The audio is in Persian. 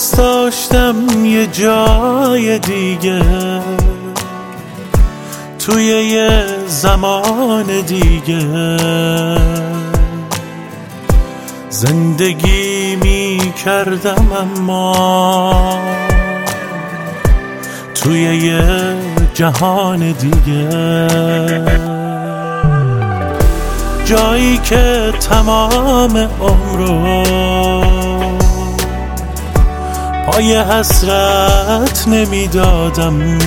دوست داشتم یه جای دیگه، توی یه زمان دیگه زندگی می کردم، اما توی یه جهان دیگه، جایی که تمام عمرو پای حسرت نمیدادم.